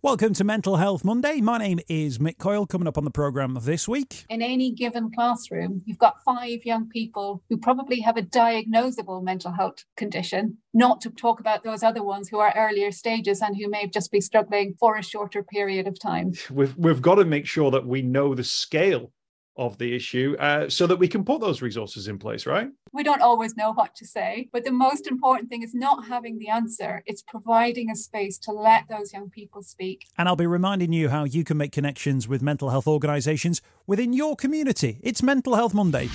Welcome to Mental Health Monday. My name is Mick Coyle. Coming up on the programme this week. In any given classroom, you've got 5 young people who probably have a diagnosable mental health condition, not to talk about those other ones who are earlier stages and who may just be struggling for a shorter period of time. We've got to make sure that we know the scale of the issue so that we can put those resources in place, right? We don't always know what to say, but the most important thing is not having the answer. It's providing a space to let those young people speak. And I'll be reminding you how you can make connections with mental health organisations within your community. It's Mental Health Monday.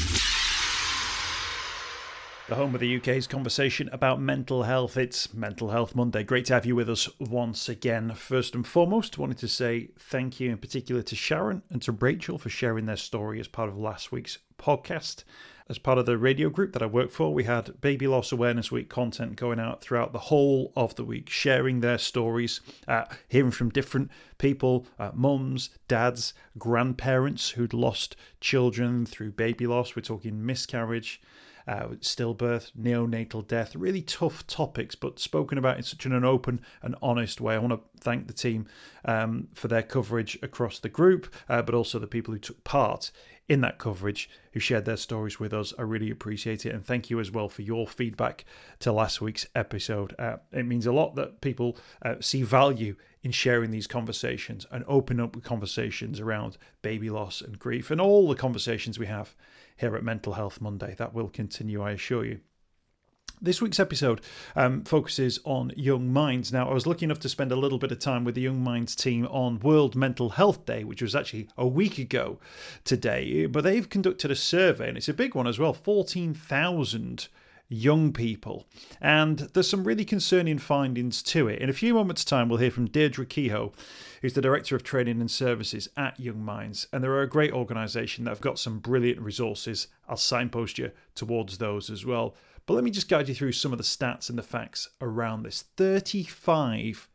The home of the UK's conversation about mental health. It's Mental Health Monday. Great to have you with us once again. First and foremost, wanted to say thank you in particular to Sharon and to Rachel for sharing their story as part of last week's podcast. As part of the radio group that I work for, we had Baby Loss Awareness Week content going out throughout the whole of the week, sharing their stories, hearing from different people, mums, dads, grandparents who'd lost children through baby loss. We're talking miscarriage, stillbirth, neonatal death, really tough topics, but spoken about in such an open and honest way. I want to thank the team for their coverage across the group, but also the people who took part in that coverage, who shared their stories with us. I really appreciate it. And thank you as well for your feedback to last week's episode. It means a lot that people see value in sharing these conversations and open up conversations around baby loss and grief and all the conversations we have here at Mental Health Monday. That will continue, I assure you. This week's episode focuses on Young Minds. Now, I was lucky enough to spend a little bit of time with the Young Minds team on World Mental Health Day, which was actually a week ago today. But they've conducted a survey, and it's a big one as well, 14,000 young people. And there's some really concerning findings to it. In a few moments' time, we'll hear from Deirdre Kehoe, who's the Director of Training and Services at Young Minds. And they're a great organisation that have got some brilliant resources. I'll signpost you towards those as well. But let me just guide you through some of the stats and the facts around this. 35%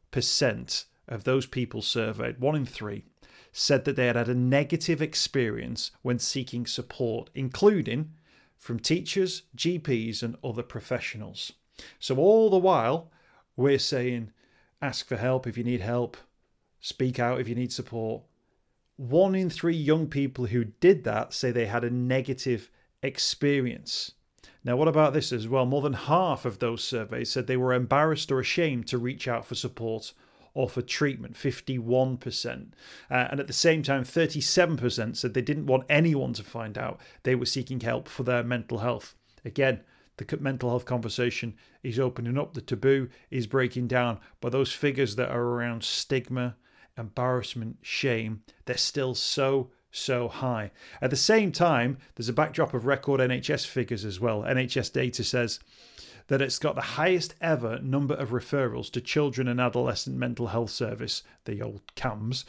of those people surveyed, 1 in 3, said that they had had a negative experience when seeking support, including from teachers, GPs and other professionals. So all the while, we're saying, ask for help if you need help, speak out if you need support. 1 in 3 young people who did that say they had a negative experience. Now, what about this as well? More than half of those surveys said they were embarrassed or ashamed to reach out for support or for treatment, 51%. And at the same time, 37% said they didn't want anyone to find out they were seeking help for their mental health. Again, the mental health conversation is opening up, the taboo is breaking down, but those figures that are around stigma, embarrassment, shame, they're still so high. At the same time, there's a backdrop of record NHS figures as well. NHS data says that it's got the highest ever number of referrals to children and adolescent mental health service, the old CAMHS.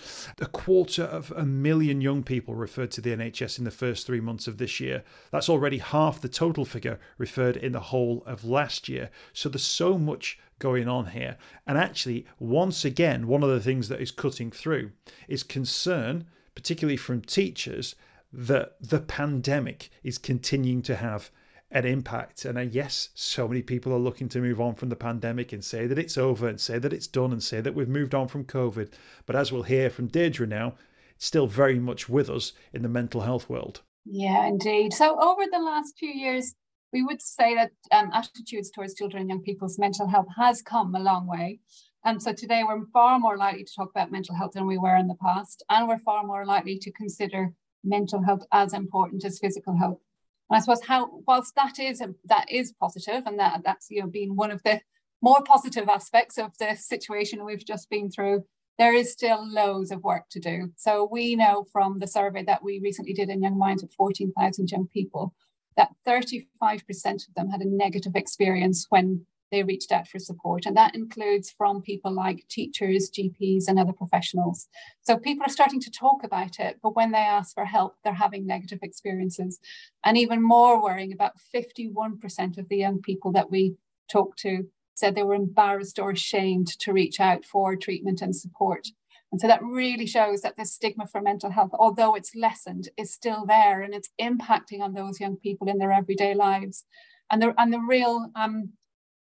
250,000 young people referred to the NHS in the first 3 months of this year. That's already half the total figure referred in the whole of last year. So there's so much going on here. And actually, once again, one of the things that is cutting through is concern, particularly from teachers, that the pandemic is continuing to have an impact. And yes, so many people are looking to move on from the pandemic and say that it's over and say that it's done and say that we've moved on from COVID. But as we'll hear from Deirdre now, it's still very much with us in the mental health world. Yeah, indeed. So over the last few years, we would say that attitudes towards children and young people's mental health has come a long way. And so today we're far more likely to talk about mental health than we were in the past. And we're far more likely to consider mental health as important as physical health. And I suppose whilst that is positive, and that's been one of the more positive aspects of the situation we've just been through, there is still loads of work to do. So we know from the survey that we recently did in Young Minds with 14,000 young people that 35% of them had a negative experience when they reached out for support. And that includes from people like teachers, GPs, and other professionals. So people are starting to talk about it, but when they ask for help, they're having negative experiences. And even more worrying, about 51% of the young people that we talked to said they were embarrassed or ashamed to reach out for treatment and support. And so that really shows that the stigma for mental health, although it's lessened, is still there, and it's impacting on those young people in their everyday lives. And the real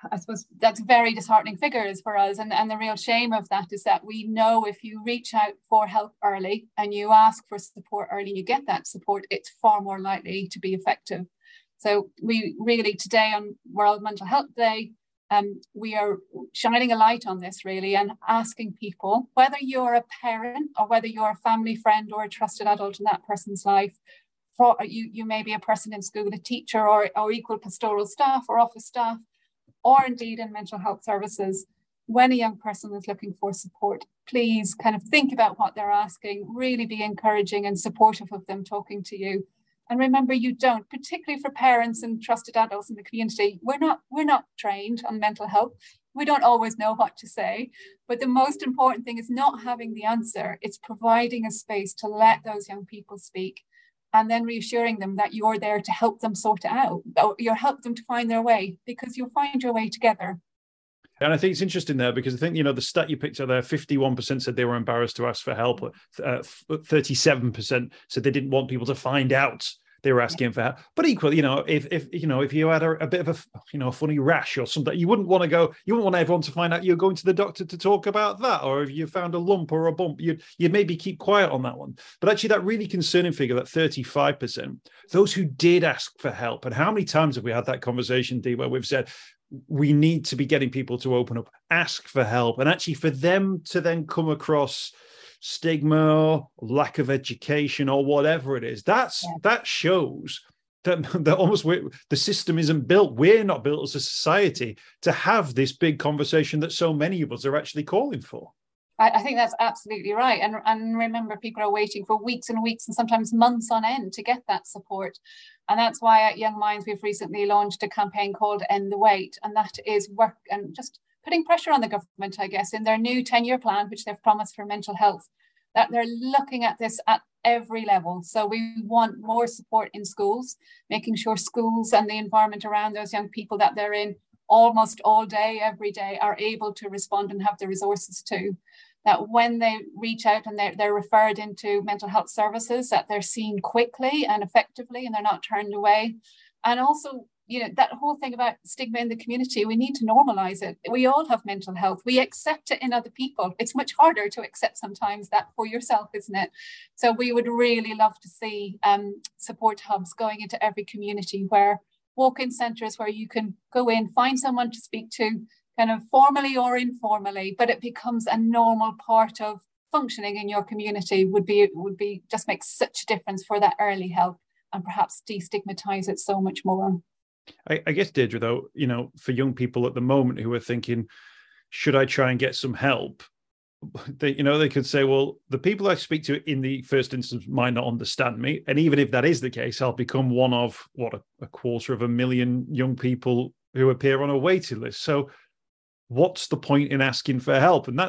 I suppose that's very disheartening figures for us. And the real shame of that is that we know if you reach out for help early and you ask for support early, you get that support, it's far more likely to be effective. So we really, today on World Mental Health Day, we are shining a light on this really and asking people, whether you're a parent or whether you're a family friend or a trusted adult in that person's life, for you may be a person in school, a teacher or equal pastoral staff or office staff, or indeed in mental health services, when a young person is looking for support, please kind of think about what they're asking, really be encouraging and supportive of them talking to you. And remember, you don't, particularly for parents and trusted adults in the community, we're not trained on mental health. We don't always know what to say, but the most important thing is not having the answer. It's providing a space to let those young people speak, and then reassuring them that you're there to help them sort it out. You'll help them to find their way, because you'll find your way together. And I think it's interesting there, because I think, the stat you picked up there, 51% said they were embarrassed to ask for help. 37% said they didn't want people to find out they were asking for help. But equally, if you had a bit of a funny rash or something, you wouldn't want everyone to find out you're going to the doctor to talk about that. Or if you found a lump or a bump, you'd maybe keep quiet on that one. But actually, that really concerning figure, that 35%, those who did ask for help, and how many times have we had that conversation, Dee, where we've said, we need to be getting people to open up, ask for help, and actually for them to then come across stigma, lack of education, or whatever it is, that shows that almost the system isn't built. We're not built as a society to have this big conversation that so many of us are actually calling for. I think that's absolutely right. And remember, people are waiting for weeks and weeks and sometimes months on end to get that support. And that's why at Young Minds, we've recently launched a campaign called End the Wait. And that is work and just putting pressure on the government, I guess, in their new 10-year plan, which they've promised for mental health, that they're looking at this at every level. So we want more support in schools, making sure schools and the environment around those young people that they're in almost all day, every day, are able to respond and have the resources to. That when they reach out and they're referred into mental health services, that they're seen quickly and effectively and they're not turned away. And also, that whole thing about stigma in the community, we need to normalize it. We all have mental health. We accept it in other people. It's much harder to accept sometimes that for yourself, isn't it? So we would really love to see support hubs going into every community, where walk-in centres where you can go in, find someone to speak to, kind of formally or informally, but it becomes a normal part of functioning in your community would be just makes such a difference for that early help, and perhaps destigmatize it so much more. I guess, Deirdre, though, for young people at the moment who are thinking, should I try and get some help? They could say, well, the people I speak to in the first instance might not understand me. And even if that is the case, I'll become one of, a 250,000 young people who appear on a waiting list. So what's the point in asking for help? And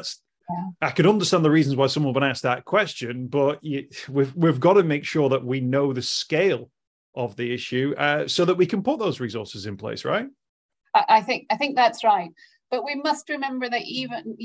I could understand the reasons why someone would ask that question, but we've got to make sure that we know the scale of the issue so that we can put those resources in place, right? I think that's right. But we must remember that even,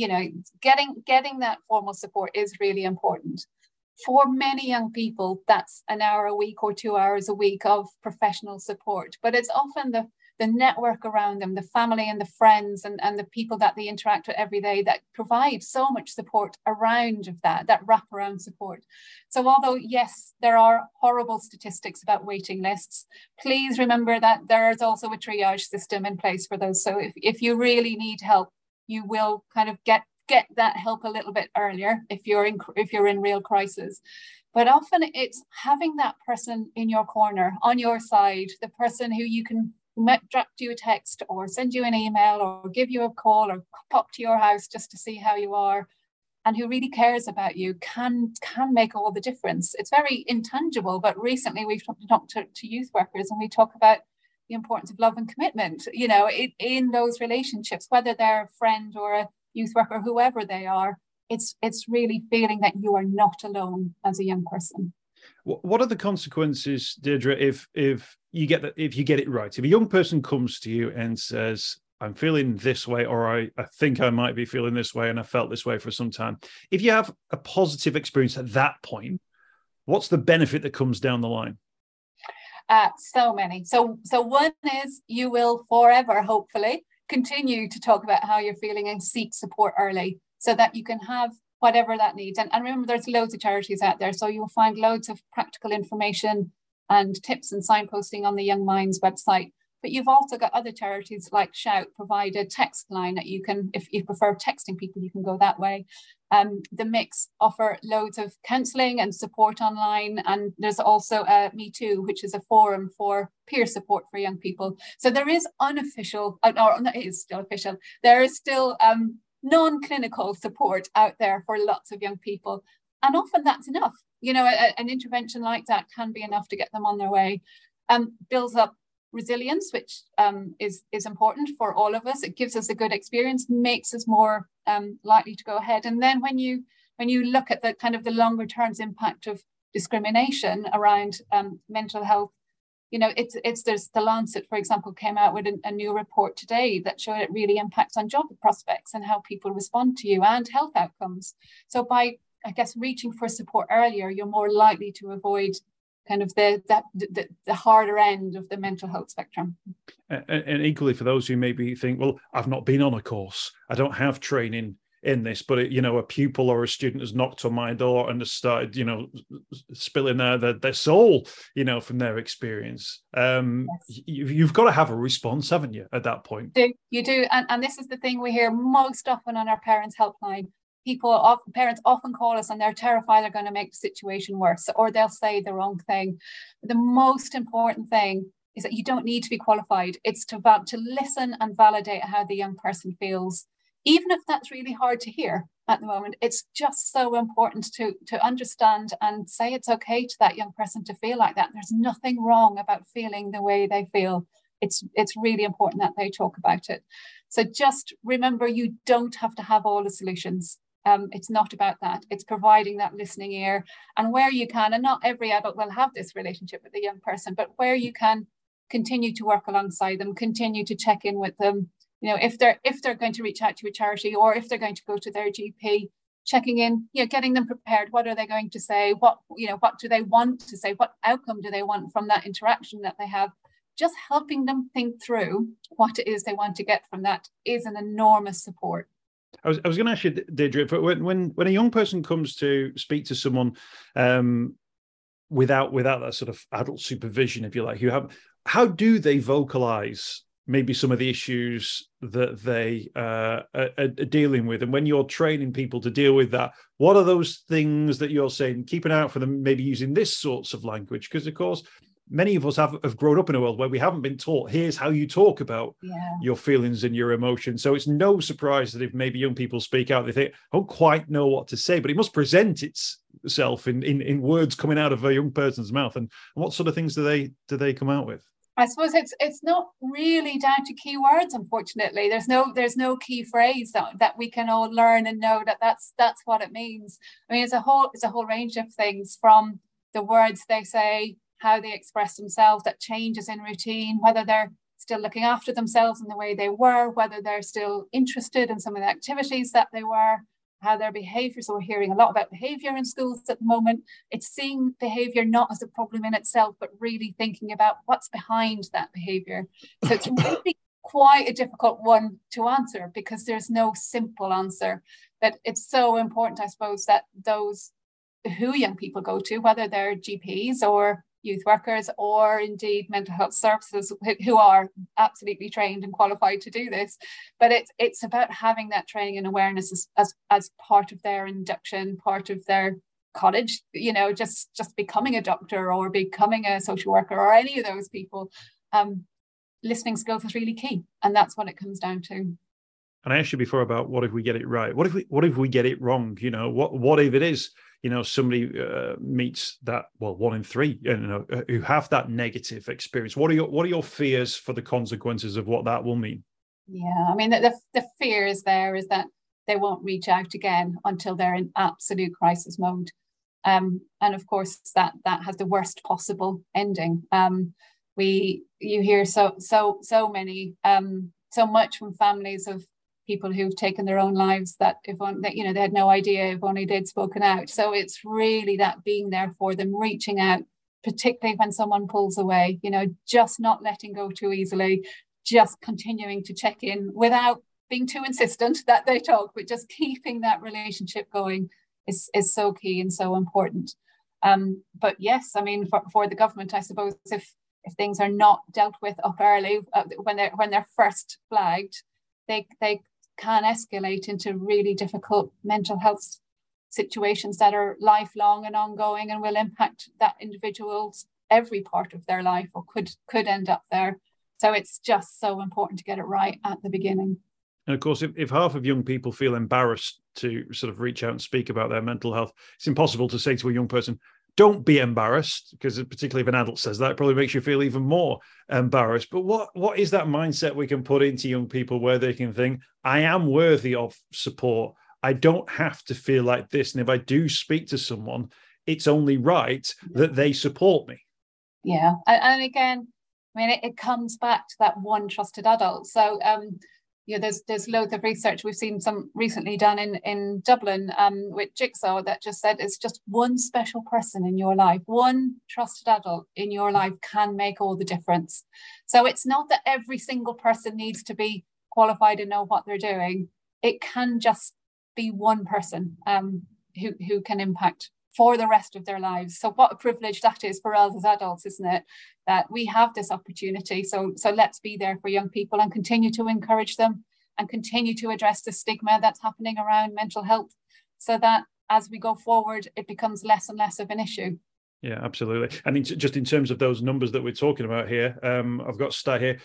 getting that formal support is really important. For many young people, that's an hour a week or 2 hours a week of professional support. But it's often the network around them, the family and the friends and the people that they interact with every day that provide so much support around of that wraparound support. So although, yes, there are horrible statistics about waiting lists, please remember that there is also a triage system in place for those. So if you really need help, you will kind of get that help a little bit earlier if you're in real crisis. But often it's having that person in your corner, on your side, the person who you can drop you a text or send you an email or give you a call or pop to your house just to see how you are, and who really cares about you can make all the difference. It's very intangible, but recently we've talked to youth workers and we talk about the importance of love and commitment, in those relationships, whether they're a friend or a youth worker, whoever they are. It's really feeling that you are not alone as a young person. What are the consequences, Deirdre, if you get it right? If a young person comes to you and says, I'm feeling this way, or I think I might be feeling this way, and I felt this way for some time. If you have a positive experience at that point, what's the benefit that comes down the line? So many. So one is you will forever, hopefully, continue to talk about how you're feeling and seek support early so that you can have whatever that needs. And remember, there's loads of charities out there, so you'll find loads of practical information and tips and signposting on the Young Minds website. But you've also got other charities like Shout provide a text line that you can, if you prefer texting people, you can go that way. The Mix offer loads of counselling and support online. And there's also Me Too, which is a forum for peer support for young people. So there is unofficial, or it is still official, there is still non-clinical support out there for lots of young people. And often that's enough. You know, an intervention like that can be enough to get them on their way. Builds up resilience, which is important for all of us. It gives us a good experience, makes us more likely to go ahead. And then when you look at the kind of the longer term impact of discrimination around mental health, you know, there's the Lancet, for example, came out with a new report today that showed it really impacts on job prospects and how people respond to you and health outcomes. So by, I guess, reaching for support earlier, you're more likely to avoid kind of the harder end of the mental health spectrum. And equally for those who maybe think, well, I've not been on a course, I don't have training in this, but a pupil or a student has knocked on my door and has started, spilling their soul, from their experience. Yes. You've got to have a response, haven't you, at that point? You do. And this is the thing we hear most often on our parents' helpline. Parents often call us and they're terrified they're going to make the situation worse, or they'll say the wrong thing. The most important thing is that you don't need to be qualified. It's to listen and validate how the young person feels, even if that's really hard to hear at the moment. It's just so important to understand and say it's okay to that young person to feel like that. There's nothing wrong about feeling the way they feel. It's really important that they talk about it. So just remember, you don't have to have all the solutions. It's not about that. It's providing that listening ear, and where you can, and not every adult will have this relationship with the young person, but where you can continue to work alongside them, continue to check in with them. If they're going to reach out to a charity, or if they're going to go to their GP, checking in, getting them prepared. What are they going to say? What do they want to say? What outcome do they want from that interaction that they have? Just helping them think through what it is they want to get from that is an enormous support. I was going to ask you, Deirdre, when a young person comes to speak to someone without that sort of adult supervision, if you like, how do they vocalize maybe some of the issues that they are dealing with? And when you're training people to deal with that, what are those things that you're saying, keep an eye out for them, maybe using this sorts of language? Because, of course, many of us have grown up in a world where we haven't been taught, here's how you talk about your feelings and your emotions. So it's no surprise that if maybe young people speak out, they think, I don't quite know what to say, but it must present itself in words coming out of a young person's mouth. And what sort of things do they come out with? I suppose it's not really down to keywords, unfortunately. There's no key phrase that we can all learn and know that's what it means. I mean, it's a whole range of things, from the words they say, how they express themselves, that changes in routine, whether they're still looking after themselves in the way they were, whether they're still interested in some of the activities that they were, how their behaviour. So we're hearing a lot about behaviour in schools at the moment. It's seeing behaviour not as a problem in itself, but really thinking about what's behind that behaviour. So it's really quite a difficult one to answer, because there's no simple answer. But it's so important, I suppose, that those who young people go to, whether they're GPs or youth workers, or indeed mental health services, who are absolutely trained and qualified to do this. But it's about having that training and awareness as part of their induction, part of their college, just becoming a doctor or becoming a social worker or any of those people. Listening skills is really key, and that's what it comes down to. And I asked you before about what if we get it right? What if we get it wrong? What if it is, somebody meets that, 1 in 3, who have that negative experience? What are your fears for the consequences of what that will mean? Yeah, I mean, the fear is that they won't reach out again until they're in absolute crisis mode. And of course, that has the worst possible ending. You hear so much from families of people who've taken their own lives that they had no idea if only they'd spoken out. So it's really that being there for them, reaching out, particularly when someone pulls away, just not letting go too easily, just continuing to check in without being too insistent that they talk, but just keeping that relationship going is so key and so important. But yes, I mean, for the government, I suppose if things are not dealt with up early, when they're first flagged, they can escalate into really difficult mental health situations that are lifelong and ongoing and will impact that individual's every part of their life, or could end up there. So it's just so important to get it right at the beginning. And of course, if half of young people feel embarrassed to sort of reach out and speak about their mental health, it's impossible to say to a young person, don't be embarrassed, because particularly if an adult says that, it probably makes you feel even more embarrassed. But what is that mindset we can put into young people where they can think, I am worthy of support. I don't have to feel like this. And if I do speak to someone, it's only right that they support me. Yeah. And again, I mean, it comes back to that one trusted adult. So, there's loads of research. We've seen some recently done in Dublin with Jigsaw that just said it's just one special person in your life, one trusted adult in your life can make all the difference. So it's not that every single person needs to be qualified and know what they're doing. It can just be one person who can impact for the rest of their lives. So what a privilege that is for us as adults, isn't it? That we have this opportunity. So let's be there for young people and continue to encourage them and continue to address the stigma that's happening around mental health, so that as we go forward, it becomes less and less of an issue. Yeah, absolutely. And just in terms of those numbers that we're talking about here, I've got a stat here.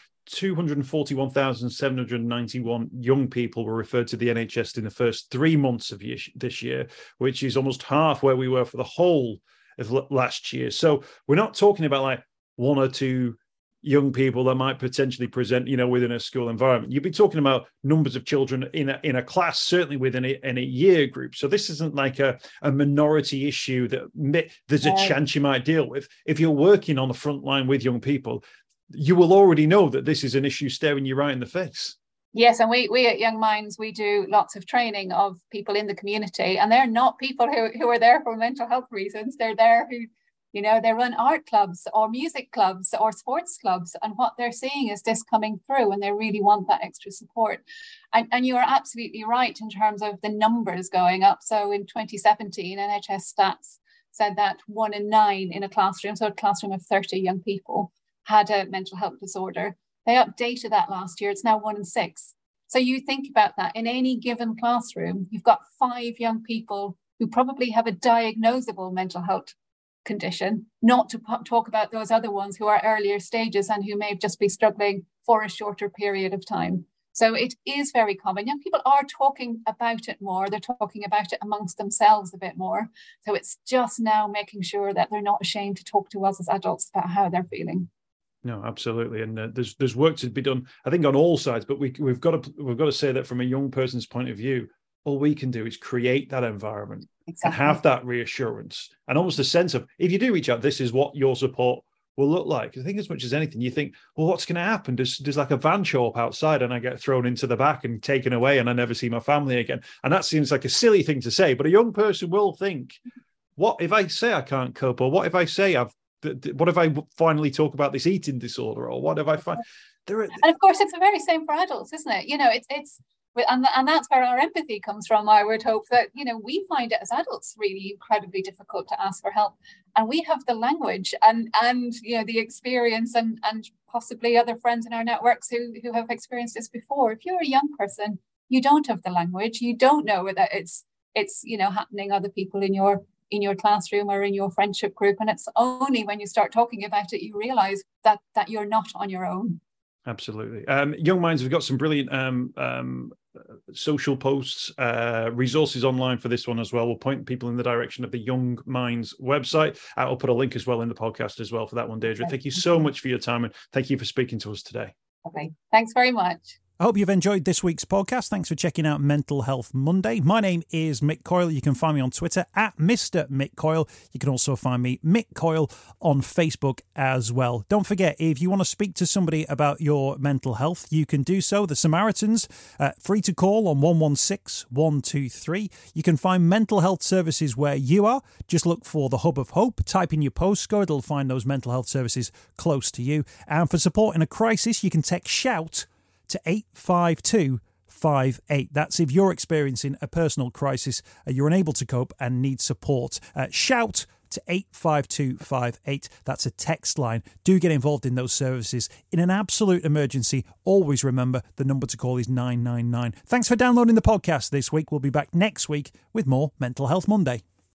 241,791 young people were referred to the NHS in the first 3 months of this year, which is almost half where we were for the whole of last year. So we're not talking about like one or two young people that might potentially present, within a school environment. You'd be talking about numbers of children in a class, certainly within a year group. So this isn't like a minority issue that there's a chance you might deal with. If you're working on the front line with young people, you will already know that this is an issue staring you right in the face. Yes, and we at Young Minds, we do lots of training of people in the community, and they're not people who are there for mental health reasons. They're there who, they run art clubs or music clubs or sports clubs, and what they're seeing is this coming through, and they really want that extra support. And you are absolutely right in terms of the numbers going up. So in 2017, NHS stats said that 1 in 9 in a classroom, so a classroom of 30 young people, had a mental health disorder. They updated that last year. It's now 1 in 6. So you think about that. In any given classroom, you've got 5 young people who probably have a diagnosable mental health condition, not to talk about those other ones who are earlier stages and who may just be struggling for a shorter period of time. So it is very common. Young people are talking about it more. They're talking about it amongst themselves a bit more. So it's just now making sure that they're not ashamed to talk to us as adults about how they're feeling. No, absolutely, and there's work to be done, I think, on all sides. But we've got to say that from a young person's point of view, all we can do is create that environment and have that reassurance and almost a sense of, if you do reach out, this is what your support will look like. I think as much as anything, you think, well, what's going to happen? Does like a van show up outside and I get thrown into the back and taken away and I never see my family again? And that seems like a silly thing to say, but a young person will think, what if I say I can't cope, or what if I say what if I finally talk about this eating disorder, or what if I find and of course it's the very same for adults, isn't it? It's and that's where our empathy comes from. I would hope that we find it as adults really incredibly difficult to ask for help, and we have the language and the experience and possibly other friends in our networks who have experienced this before. If you're a young person, you don't have the language, you don't know that it's happening other people in your classroom or in your friendship group. And it's only when you start talking about it, you realize that you're not on your own. Absolutely. Young Minds, we've got some brilliant social posts, resources online for this one as well. We'll point people in the direction of the Young Minds website. I'll put a link as well in the podcast as well for that one, Deirdre. Thank you so much for your time, and thank you for speaking to us today. Okay. Thanks very much. I hope you've enjoyed this week's podcast. Thanks for checking out Mental Health Monday. My name is Mick Coyle. You can find me on Twitter at Mr. Mick Coyle. You can also find me, Mick Coyle, on Facebook as well. Don't forget, if you want to speak to somebody about your mental health, you can do so. The Samaritans, free to call on 116 123. You can find mental health services where you are. Just look for the Hub of Hope. Type in your postcode. It'll find those mental health services close to you. And for support in a crisis, you can text SHOUT to 85258. That's if you're experiencing a personal crisis, you're unable to cope and need support. Shout to 85258. That's a text line. Do get involved in those services. In an absolute emergency, always remember the number to call is 999. Thanks for downloading the podcast this week. We'll be back next week with more Mental Health Monday.